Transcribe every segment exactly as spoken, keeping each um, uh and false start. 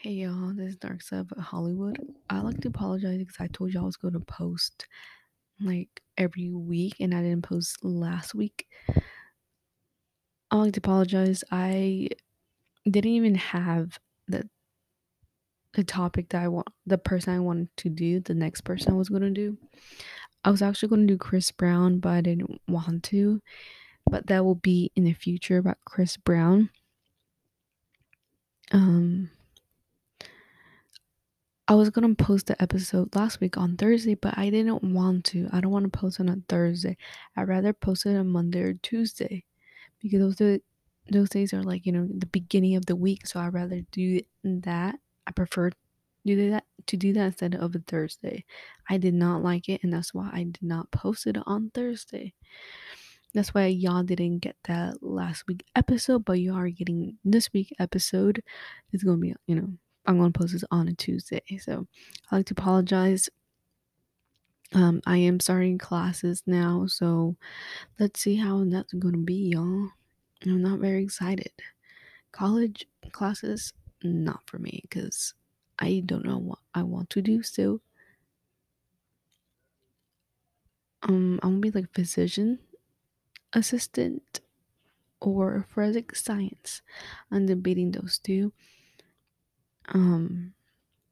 Hey y'all, this is Dark Side of Hollywood. I like to apologize because I told y'all I was going to post like every week and I didn't post last week. I like to apologize. I didn't even have the the topic that I want, the person I wanted to do, the next person I was going to do. I was actually going to do Chris Brown, but I didn't want to. But that will be in the future about Chris Brown. Um, I was gonna post the episode last week on Thursday, but I didn't want to. I don't want to post it on Thursday. I'd rather post it on Monday or Tuesday because those the those days are like you know the beginning of the week. So I'd rather do that. I prefer do that to do that instead of a Thursday. I did not like it, and that's why I did not post it on Thursday. That's why y'all didn't get that last week episode, but you are getting this week episode. It's gonna be, you know, I'm gonna post this on a Tuesday. So I like to apologize. Um, I am starting classes now, so let's see how that's gonna be, y'all. I'm not very excited. College classes, not for me, because I don't know what I want to do still. Um, I'm gonna be like physician assistant or forensic science. I'm debating those two. Um,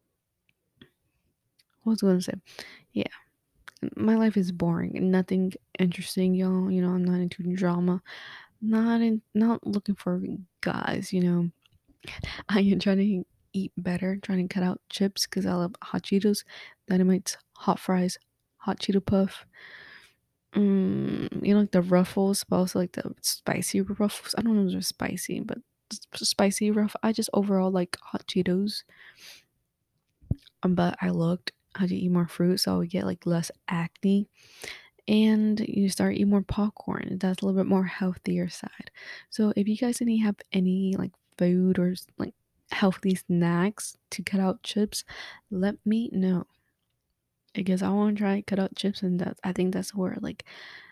what was I gonna say? Yeah, my life is boring. Nothing interesting, y'all. You know, I'm not into drama. Not in, not looking for guys. You know, I am trying to eat better. Trying to cut out chips because I love hot Cheetos, Dynamites, hot fries, hot Cheeto puff. Mm, you know, like the ruffles, but also like the spicy ruffles. I don't know if they're spicy, but spicy ruff. I just overall like hot Cheetos. Um, but I looked how to eat more fruit so I would get like less acne. And you start eating more popcorn. That's a little bit more healthier side. So if you guys any have any like food or like healthy snacks to cut out chips, let me know. Because I want to try cut out chips and that I think that's where like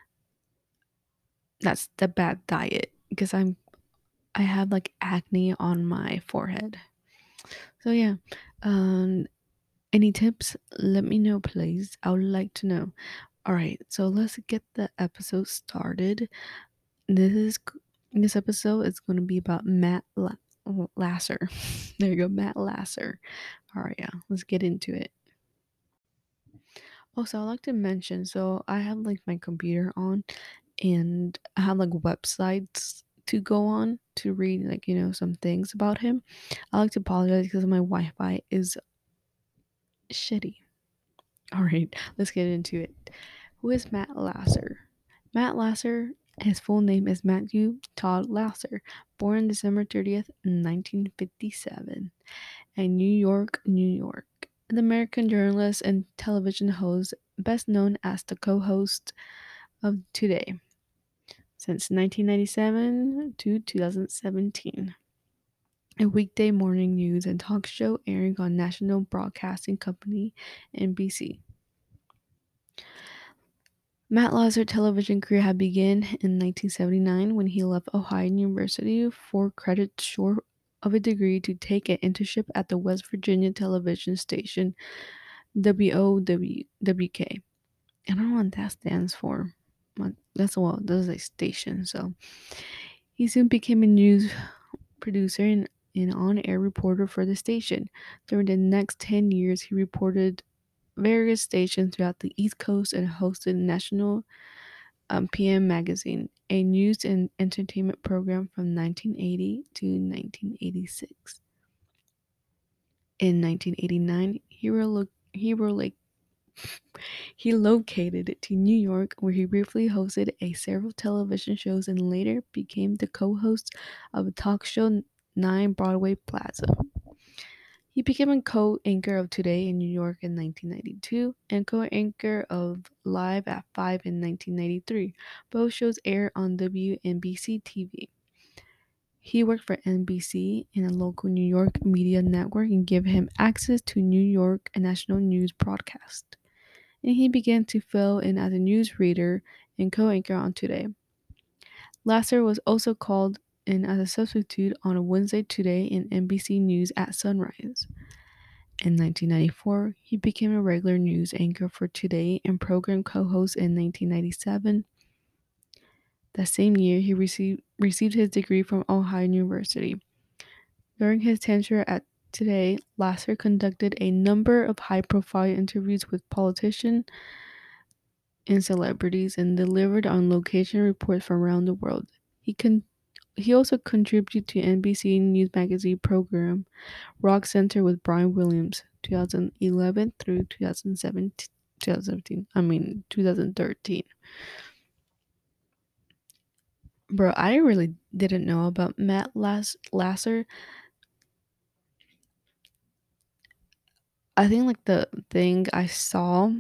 that's the bad diet. Because I'm I have like acne on my forehead. So yeah. Um any tips? Let me know, please. I would like to know. All right, so let's get the episode started. This is this episode is going to be about Matt La- Lasser. There you go, Matt Lasser. All right, yeah, let's get into it. Also, I'd like to mention, so I have like my computer on, and I have like websites to go on to read like you know some things about him. I like to apologize because my Wi-Fi is shitty. All right, let's get into it. Who is Matt Lasser? Matt Lasser, his full name is Matthew Todd Lasser, born December thirtieth, nineteen fifty-seven, in New York, New York. An American journalist and television host, best known as the co host of Today since nineteen ninety-seven to two thousand seventeen. A weekday morning news and talk show airing on National Broadcasting Company, N B C. Matt Lasser's television career had begun in nineteen seventy-nine when he left Ohio University four credits short of a degree to take an internship at the West Virginia television station W O W K. I don't know what that stands for. But that's well, that's a station. So he soon became a news producer and an on-air reporter for the station. During the next ten years, he reported various stations throughout the East Coast and hosted national um, P M Magazine, a news and entertainment program from nineteen eighty to nineteen eighty-six. In nineteen eighty-nine, he, relo- he, relo- he located to New York, where he briefly hosted a several television shows and later became the co-host of a talk show Nine Broadway Plaza. He became a co-anchor of Today in New York in nineteen ninety-two and co-anchor of Live at five in nineteen ninety-three. Both shows air on W N B C T V. He worked for N B C in a local New York media network and gave him access to New York national news broadcast. And he began to fill in as a newsreader and co-anchor on Today. Lasser was also called in as a substitute on a Wednesday Today and N B C News at sunrise. In nineteen ninety-four, he became a regular news anchor for Today and program co-host in nineteen ninety-seven. That same year, he received, received his degree from Ohio University. During his tenure at Today, Lasser conducted a number of high-profile interviews with politicians and celebrities and delivered on location reports from around the world. He con- he also contributed to N B C News magazine program Rock Center with Brian Williams, twenty eleven through twenty seventeen. twenty seventeen. I mean, twenty thirteen. Bro, I really didn't know about Matt Lass- Lasser. I think like the thing I saw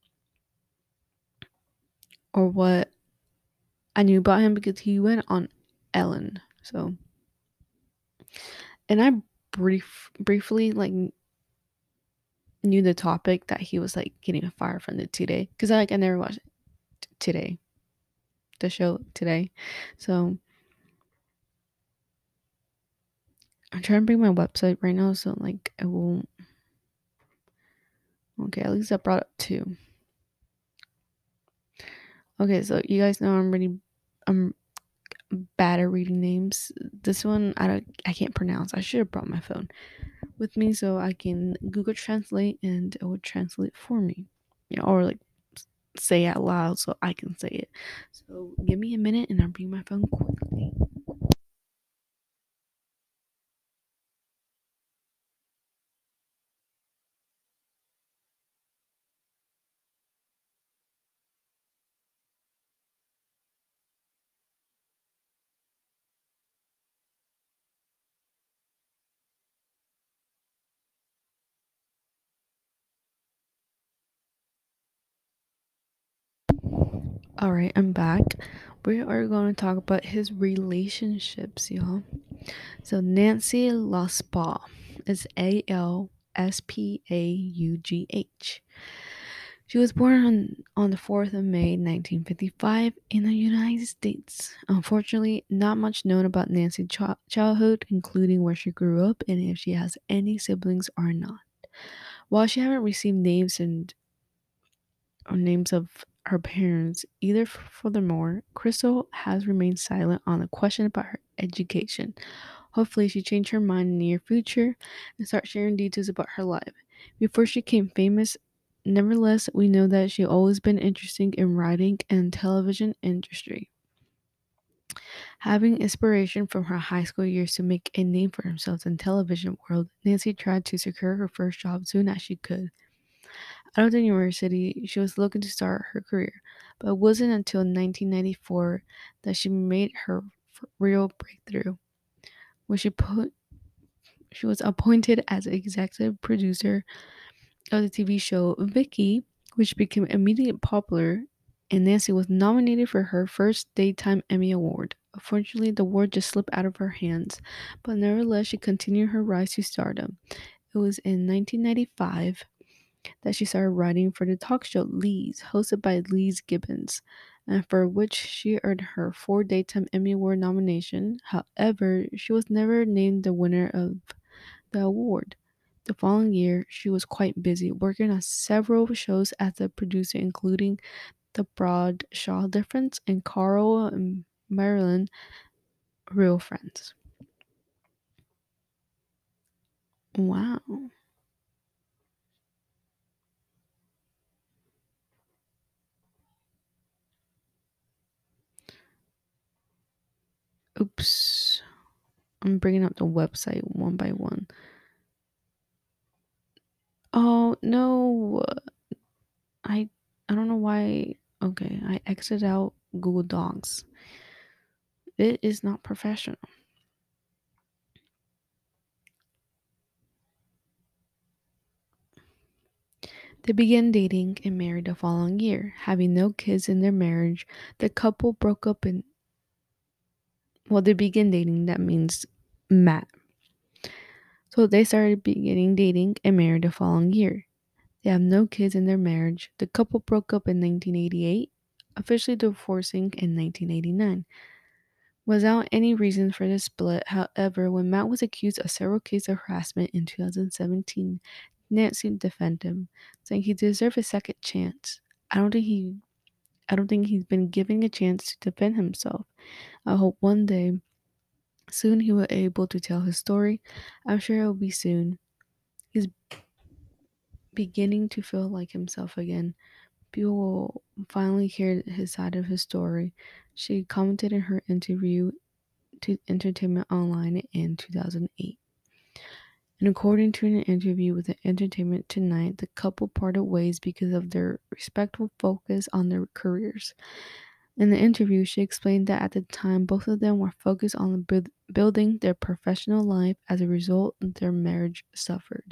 or what I knew about him because he went on Ellen. So, and I brief briefly like knew the topic that he was like getting fired from the Today because I like I never watched t- Today, the show Today. So I'm trying to bring my website right now, so like I won't. Okay, at least I brought up two. Okay, so you guys know I'm really I'm bad at reading names. This one I don't I can't pronounce. I should have brought my phone with me so I can Google Translate and it would translate for me. You know, or like say it out loud so I can say it. So give me a minute and I'll bring my phone quickly. All right, I'm back. We are going to talk about his relationships, y'all. So Nancy Laspaugh is A L S P A U G H. She was born on, on the fourth of May nineteen fifty-five in the United States. Unfortunately, not much known about Nancy's ch- childhood, including where she grew up and if she has any siblings or not. While she haven't received names and or names of her parents either, furthermore, Crystal has remained silent on the question about her education. Hopefully, she changed her mind in the near future and start sharing details about her life. Before she became famous, nevertheless, we know that she always been interested in writing and television industry. Having inspiration from her high school years to make a name for herself in television world, Nancy tried to secure her first job soon as she could. Out of the university, she was looking to start her career, but it wasn't until nineteen ninety-four that she made her real breakthrough. When she put she was appointed as executive producer of the T V show Vicky, which became immediately popular, and Nancy was nominated for her first Daytime Emmy Award. Unfortunately, the award just slipped out of her hands, but nevertheless, she continued her rise to stardom. It was in nineteen ninety-five that she started writing for the talk show Lee's, hosted by Lee's Gibbons, and for which she earned her four Daytime Emmy Award nomination. However, she was never named the winner of the award. The following year, she was quite busy working on several shows as a producer, including The Bradshaw Difference and Carl and Marilyn Real Friends. Wow. Oops. I'm bringing up the website one by one. Oh, no. I I don't know why. Okay, I exited out Google Docs. It is not professional. They began dating and married the following year. Having no kids in their marriage, the couple broke up in. Well, they began dating, that means Matt. So they started beginning dating and married the following year. They have no kids in their marriage. The couple broke up in nineteen eighty-eight, officially divorcing in nineteen eighty-nine. Without any reason for the split, however, when Matt was accused of several cases of harassment in two thousand seventeen, Nancy defended him, saying he deserved a second chance. I don't think he I don't think he's been given a chance to defend himself. I hope one day soon he will be able to tell his story. I'm sure it will be soon. He's beginning to feel like himself again. People will finally hear his side of his story. She commented in her interview to Entertainment Online in two thousand eight. And according to an interview with Entertainment Tonight, the couple parted ways because of their respectful focus on their careers. In the interview, she explained that at the time, both of them were focused on bu- building their professional life. As a result, their marriage suffered.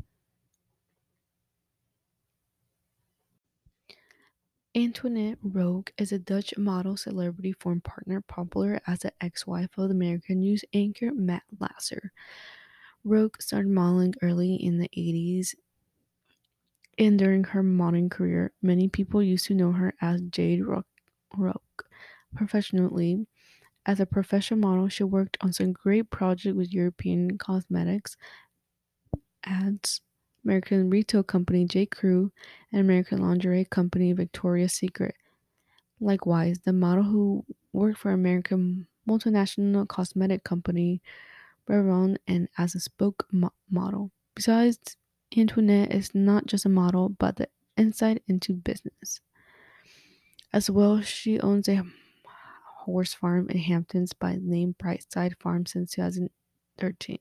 Antoinette Rogue is a Dutch model celebrity form partner, popular as the ex-wife of American news anchor Matt Lasser. Rogue started modeling early in the eighties, and during her modeling career, many people used to know her as Jade Rock. Rogue. Professionally, as a professional model, she worked on some great projects with European cosmetics ads, American retail company J. Crew, and American lingerie company Victoria's Secret. Likewise, the model who worked for American multinational cosmetic company Revlon and as a spoke mo- model. Besides, Antoinette is not just a model, but the insight into business. As well, she owns a horse farm in Hamptons by the name Brightside Farm since two thousand thirteen.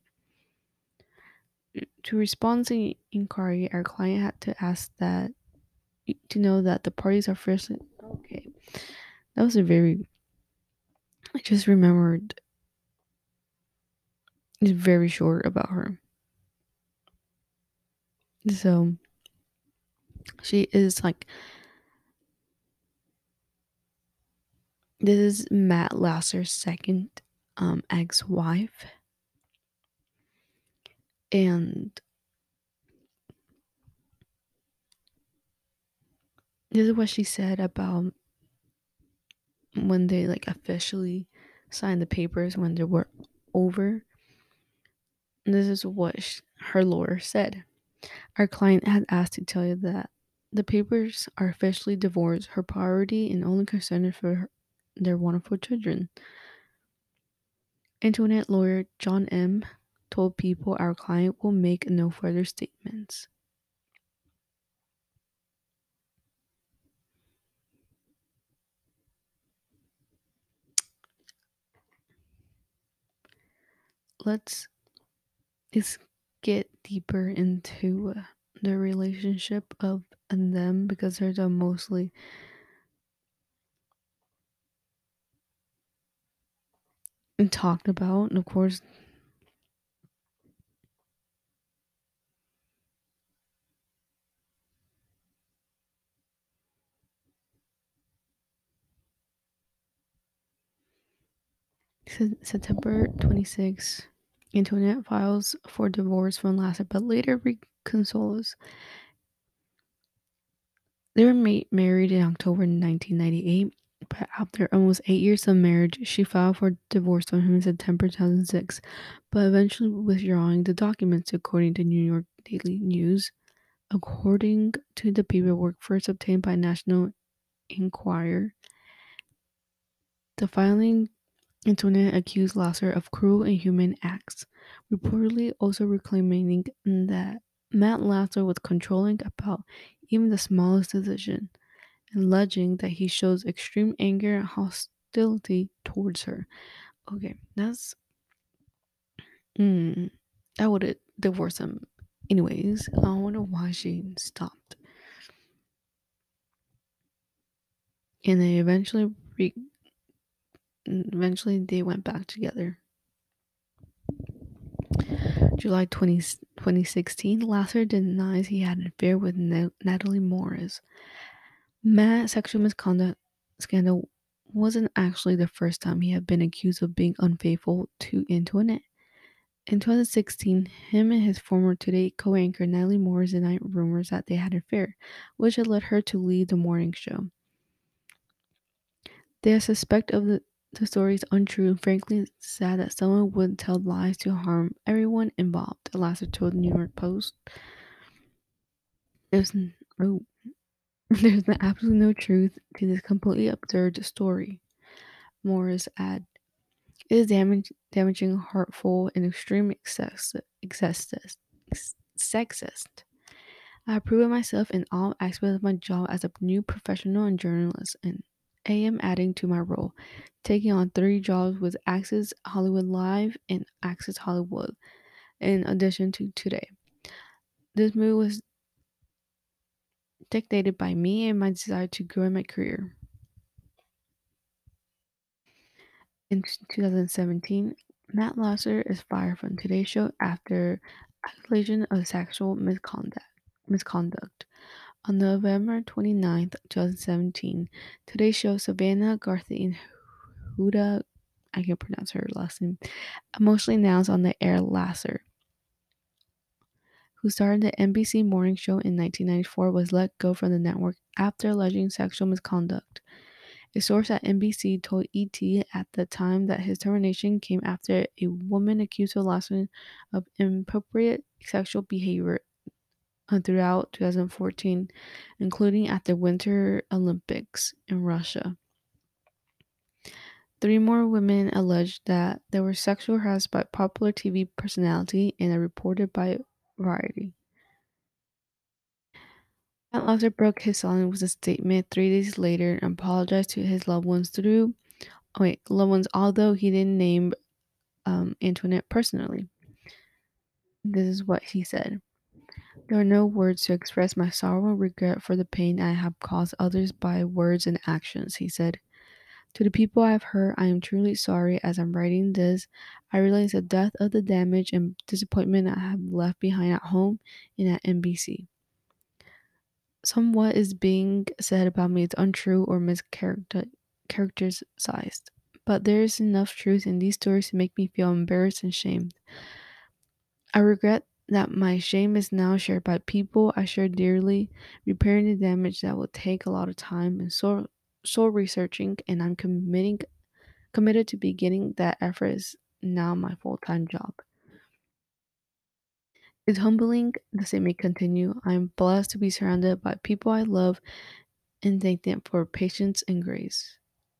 To respond to the inquiry, our client had to ask that to know that the parties are first. Okay, that was a very. I just remembered. It's very short about her. So she is like. This is Matt Lasser's second um, ex-wife, and this is what she said about when they like officially signed the papers when they were over. And this is what sh- her lawyer said. Our client had asked to tell you that the papers are officially divorced. Her priority and only concern is for her, their wonderful children. Antoinette lawyer John M. told People our client will make no further statements. Let's, let's get deeper into uh, the relationship of them because they're the mostly talked about. And of course, September twenty-sixth, Antoinette files for divorce from Lasser, but later reconciles. They were ma- married in October nineteen ninety-eight, but after almost eight years of marriage, she filed for divorce from him in September two thousand six, but eventually withdrawing the documents, according to New York Daily News. According to the paperwork first obtained by National Enquirer, the filing Antoinette accused Lasser of cruel and inhuman acts, reportedly also reclaiming that Matt Lasser was controlling about even the smallest decision, and alleging that he shows extreme anger and hostility towards her. Okay, that's. Mm, I would divorce him anyways. I wonder why she stopped. And they eventually, re- eventually they went back together. July twentieth, twenty sixteen, Lasser denies he had an affair with Na- Natalie Morris. Matt's sexual misconduct scandal wasn't actually the first time he had been accused of being unfaithful to Antoinette. In twenty sixteen, him and his former Today co-anchor Natalie Morris denied rumors that they had an affair, which had led her to leave the morning show. They are suspect of the The story is untrue and frankly sad that someone would tell lies to harm everyone involved, Lasser told the New York Post. There's, n- oh, there's absolutely no truth to this completely absurd story. Morris added, it is damage, damaging, hurtful, and extremely excess, excessist, sexist. I have proven myself in all aspects of my job as a new professional and journalist, and I am adding to my role, taking on three jobs with Access Hollywood Live and Access Hollywood, in addition to today. This move was dictated by me and my desire to grow in my career. In twenty seventeen, Matt Lasser is fired from Today Show after accusation of sexual misconduct. misconduct. On November twenty-ninth, twenty seventeen, Today Show Savannah Garthy and Huda, I can't pronounce her last name, emotionally announced on the air Lasser, who started the N B C morning show in nineteen ninety-four, was let go from the network after alleging sexual misconduct. A source at N B C told E T at the time that his termination came after a woman accused of Lasser of inappropriate sexual behavior throughout twenty fourteen, including at the Winter Olympics in Russia. Three more women alleged that they were sexually harassed by popular T V personality and are reported by Variety. Matt Lasser broke his silence with a statement three days later and apologized to his loved ones through oh wait, loved ones, although he didn't name um, Antoinette personally. This is what he said. There are no words to express my sorrow and regret for the pain I have caused others by words and actions, he said. To the people I have hurt, I am truly sorry. As I'm writing this, I realize the depth of the damage and disappointment I have left behind at home and at N B C. Some what is being said about me is untrue or mischaracterized, but there is enough truth in these stories to make me feel embarrassed and shamed. I regret that my shame is now shared by people I share dearly. Repairing the damage that will take a lot of time and soul, soul researching, and I'm committing committed to beginning that effort is now my full-time job. It's humbling, the same may continue. I am blessed to be surrounded by people I love and thank them for patience and grace.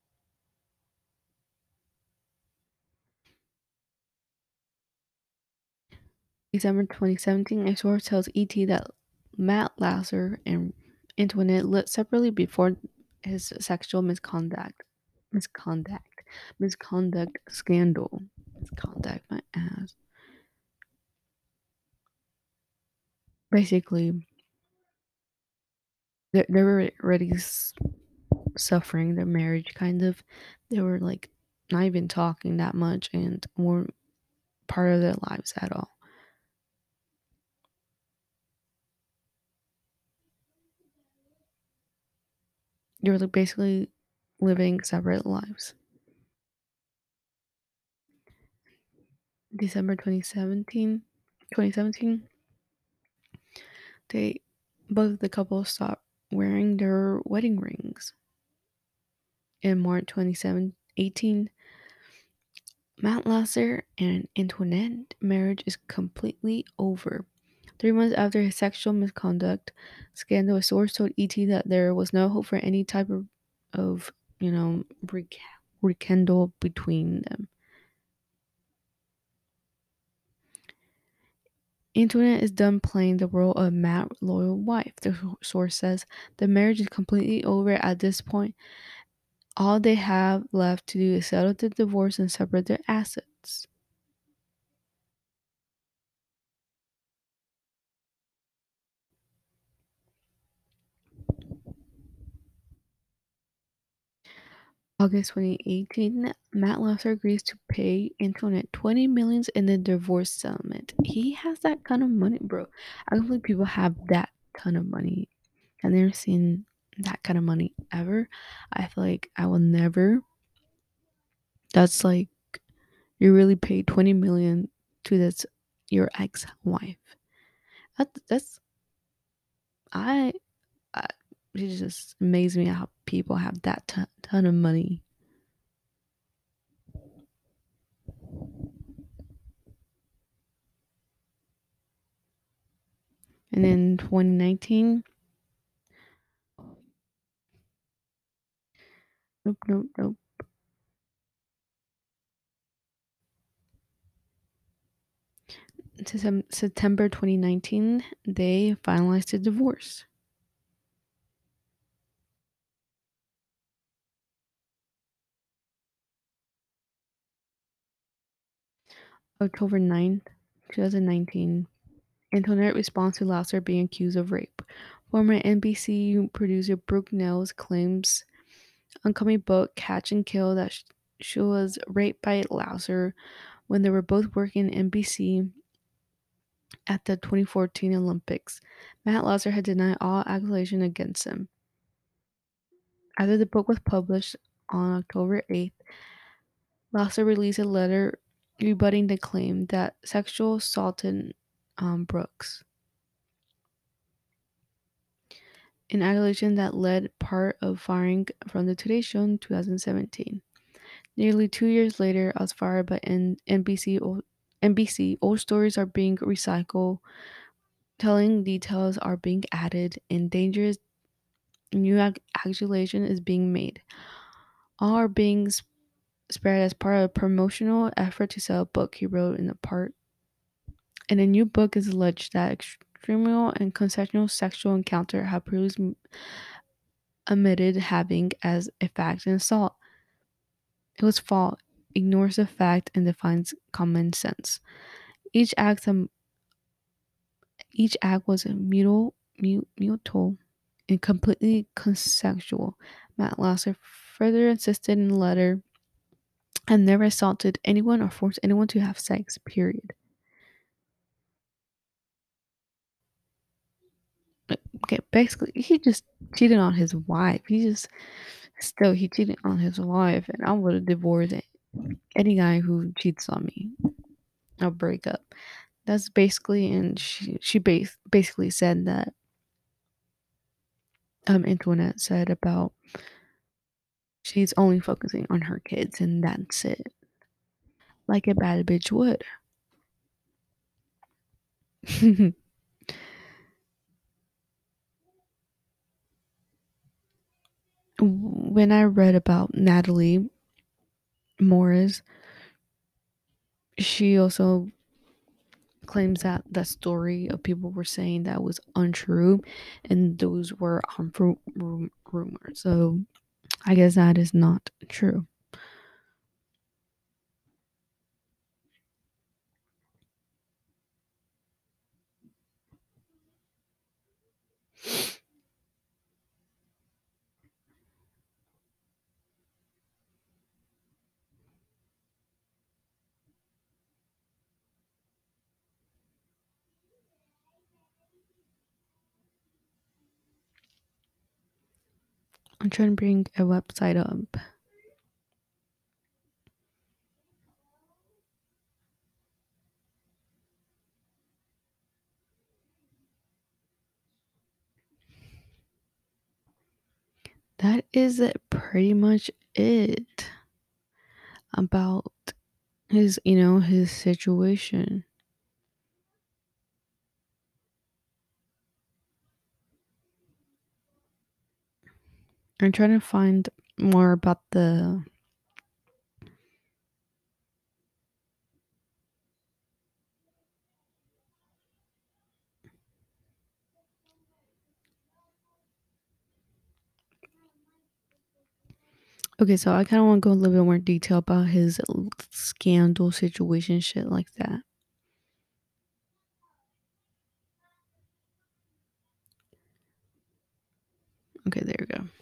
December twenty seventeen, a source tells E T that Matt Lasser and Antoinette lived separately before his sexual misconduct. Misconduct. Misconduct scandal. Misconduct, my ass. Basically, they, they were already suffering their marriage, kind of. They were like not even talking that much and weren't part of their lives at all. They were like basically living separate lives. December twenty seventeen, twenty seventeen, they both the couple stopped wearing their wedding rings. In March twenty eighteen, Matt Lasser and Antoinette marriage is completely over. Three months after his sexual misconduct scandal, a source told E T that there was no hope for any type of, of you know, re- rekindle between them. Antoinette is done playing the role of Matt's loyal wife, the source says. The marriage is completely over at this point. All they have left to do is settle the divorce and separate their assets. August twenty eighteen, Matt Lasser agrees to pay Antoinette twenty millions in the divorce settlement. He has that kind of money, bro. I don't think people have that ton of money. I've never seen that kind of money ever. I feel like I will never. That's like you really pay twenty million to this your ex-wife. That that's I, I it just amazes me how people have that ton, ton of money. And in twenty nineteen, nope, nope, nope. Septem- September twenty nineteen, they finalized the divorce. October ninth, twenty nineteen, Antoinette responds to Lasser being accused of rape. Former N B C producer Brooke Nels claims oncoming book Catch and Kill that sh- she was raped by Lasser when they were both working in N B C at the twenty fourteen Olympics. Matt Lasser had denied all accusations against him. After the book was published on October eighth, Lasser released a letter rebutting the claim that sexual assaulted um, Brooks, an accusation that led part of firing from the Today Show in twenty seventeen. Nearly two years later, I was fired by N- NBC. Old, N B C. Old stories are being recycled, telling details are being added, and dangerous new ac- accusation is being made. All are being sp- spread as part of a promotional effort to sell a book he wrote in a part. In a new book, is alleged that extramarital and consensual sexual encounter have previously admitted having as a fact an assault. It was false, ignores the fact, and defines common sense. Each act, um, each act was mutual, mu- mutual and completely consensual. Matt Lasser further insisted in the letter, "I never assaulted anyone or forced anyone to have sex. Period." Okay, basically, he just cheated on his wife. He just still he cheated on his wife, and I would have divorced any guy who cheats on me. I'll break up. That's basically, and she she bas- basically said that um Antoinette said about she's only focusing on her kids and that's it, like a bad bitch would. When I read about Natalie Morris, she also claims that that story of people were saying that was untrue, and those were harmful rum- rumors. So I guess that is not true. I'm trying to bring a website up. That is pretty much it about his, you know, his situation. I'm trying to find more about the. Okay, so I kind of want to go a little bit more detail about his l- scandal situation, shit like that. Okay, there we go.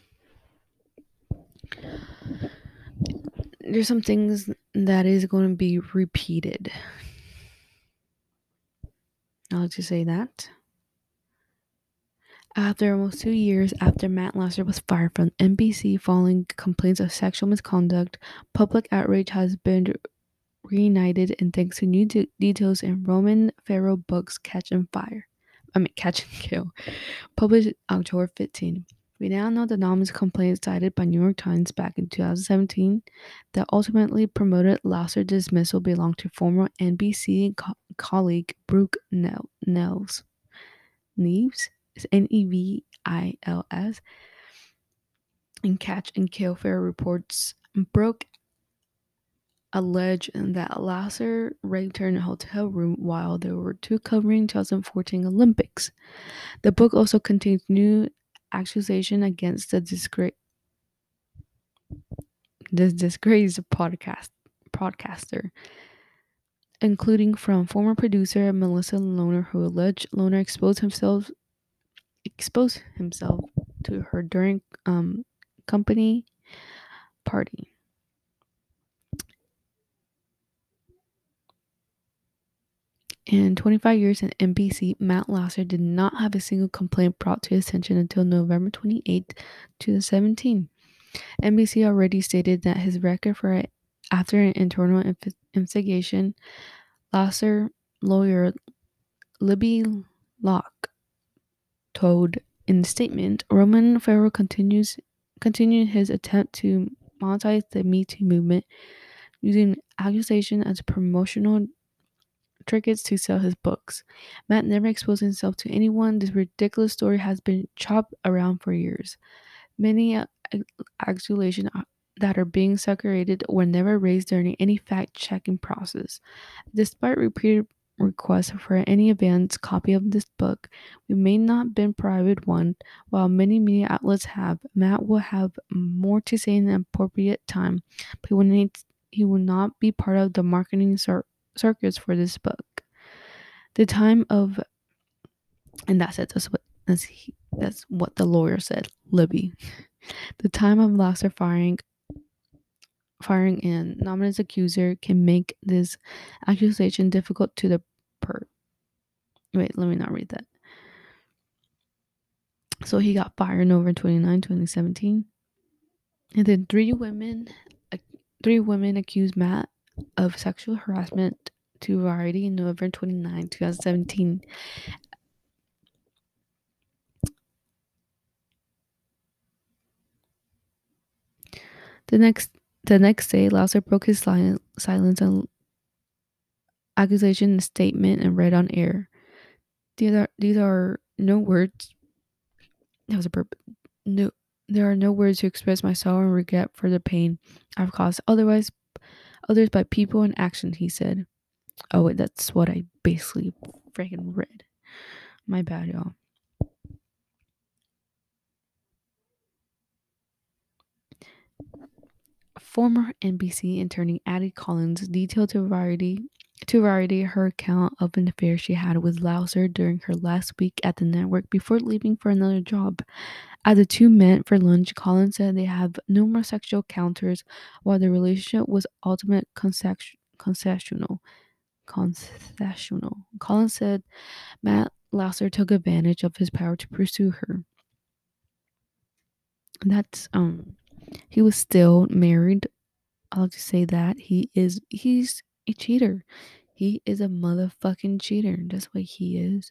There's some things that is going to be repeated. I'll just say that. After almost two years after Matt Lasser was fired from N B C following complaints of sexual misconduct, public outrage has been reunited and thanks to new de- details in Roman Farrow books Catch and Fire. I mean, Catch and Kill, published October fifteenth. We now know the anonymous complaints cited by New York Times back in two thousand seventeen that ultimately promoted Lasser dismissal belonged to former N B C co- colleague Brooke Nell- Nels. Neves, it's N E V I L S, and Catch and Kill Fair reports broke allege that Lasser raped her in a hotel room while they were two covering twenty fourteen Olympics. The book also contains new accusation against the disgrace this disgraced podcast podcaster, including from former producer Melissa Lohner, who alleged Lohner exposed himself exposed himself to her during um company party. In twenty-five years in N B C, Matt Lasser did not have a single complaint brought to his attention until November twenty-eighth, twenty seventeen. N B C already stated that his record for it after an internal inf- investigation. Lasser lawyer Libby Locke told in the statement, Roman Farrow continues continued his attempt to monetize the Me Too movement using accusation as promotional trinkets to sell his books. Matt never exposed himself to anyone. This ridiculous story has been chopped around for years. Many uh, accusations that are being circulated were never raised during any fact-checking process. Despite repeated requests for any advance copy of this book, we may not been provided one. While many media outlets have, Matt will have more to say in an appropriate time, but he will, need, he will not be part of the marketing cir- circus for this book. The time of, and that's it. That's what that's, he, that's what the lawyer said, Libby. The time of Lasser firing firing an anonymous accuser can make this accusation difficult to the per. Wait, let me not read that. So he got fired November twenty-ninth, twenty seventeen. And then three women three women accused Matt of sexual harassment to Variety in November twenty-ninth, twenty seventeen. The next the next day, Lasser broke his silence on accusation statement and read on air. These are these are no words. That was a burp. No, there are no words to express my sorrow and regret for the pain I've caused. Otherwise, others by people and action. He said. Oh, wait, that's what I basically freaking read. My bad, y'all. Former N B C attorney Addie Collins detailed to Variety to Variety her account of an affair she had with Lasser during her last week at the network before leaving for another job. As the two met for lunch, Collins said they have numerous sexual encounters while the relationship was ultimate concessional. Concessional. Collins said Matt Lasser took advantage of his power to pursue her. That's um he was still married. I'll just say that he is he's a cheater. He is a motherfucking cheater. That's what he is.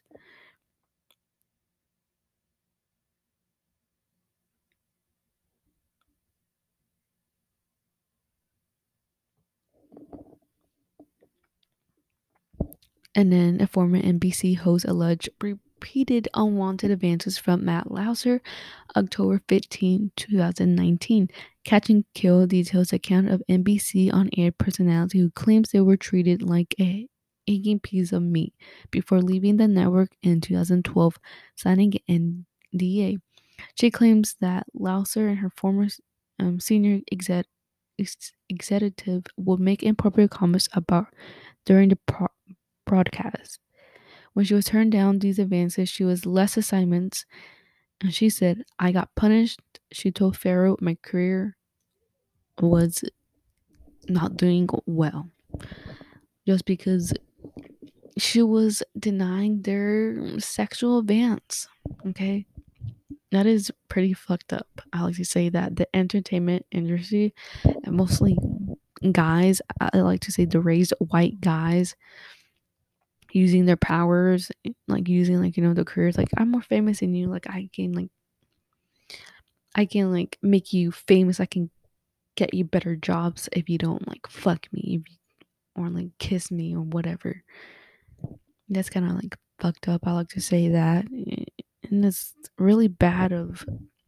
And then a former N B C host alleged repeated unwanted advances from Matt Lasser, October fifteenth, twenty nineteen. Catch and Kill details account of N B C on-air personality who claims they were treated like a aching piece of meat before leaving the network in two thousand twelve, signing an N D A. She claims that Lasser and her former um, senior exec- ex- executive would make inappropriate comments about during the pro- broadcast. When she was turned down these advances, she was less assignments, and she said, I got punished. She told Farrow my career was not doing well just because she was denying their sexual advance. Okay. That is pretty fucked up. I like to say that the entertainment industry, and mostly guys, I like to say the raised white guys, using their powers, like using like, you know, the careers, like I'm more famous than you, like I can like I can like make you famous, I can get you better jobs if you don't like fuck me, if you, or like kiss me or whatever. That's kind of like fucked up. I like to say that. And it's really bad of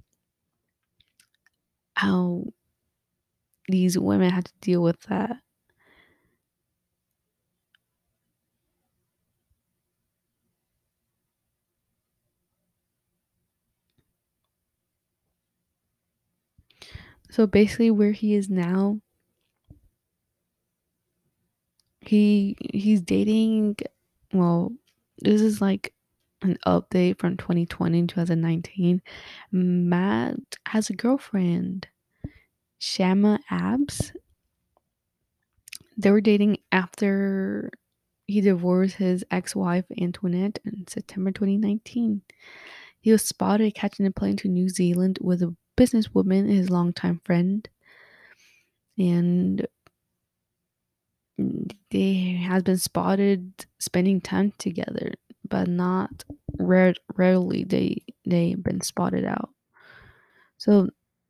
how these women had to deal with that. So basically where he is now, he he's dating, well, this is like an update from twenty twenty and twenty nineteen. Matt has a girlfriend, Shama Abs. They were dating after he divorced his ex-wife Antoinette in September twenty nineteen. He was spotted catching a plane to New Zealand with a businesswoman, his longtime friend, and they has been spotted spending time together, but not rare, rarely they they've been spotted out. So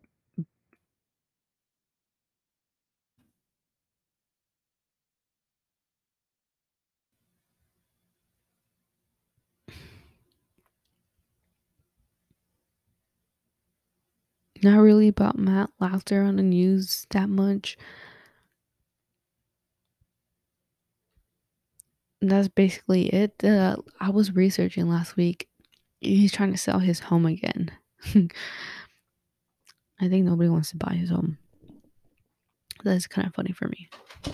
not really about Matt Lauter on the news that much. That's basically it. Uh, I was researching last week. He's trying to sell his home again. I think nobody wants to buy his home. That's kind of funny for me.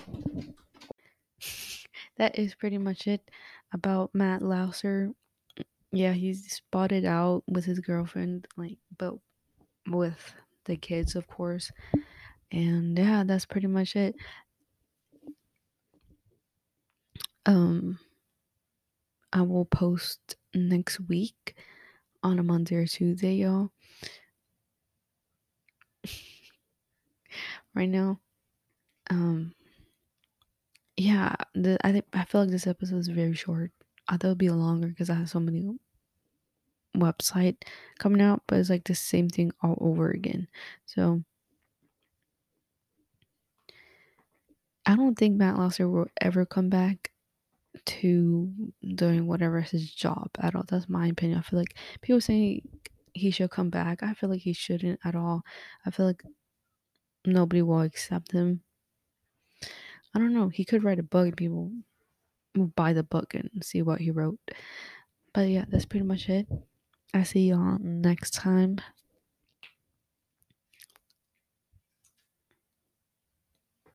That is pretty much it about Matt Lauser. Yeah, he's spotted out with his girlfriend, like, but with the kids, of course. And yeah, that's pretty much it. Um, I will post next week on a Monday or Tuesday, y'all. Right now, um, yeah, the, I think I feel like this episode is very short. I thought it'd be longer because I have so many website coming out, but it's like the same thing all over again. So I don't think Matt Lasser will ever come back to doing whatever is his job at all. That's my opinion. I feel like people say he should come back. I feel like he shouldn't at all. I feel like nobody will accept him. I don't know. He could write a book and people will buy the book and see what he wrote. But yeah, that's pretty much it. I see y'all next time.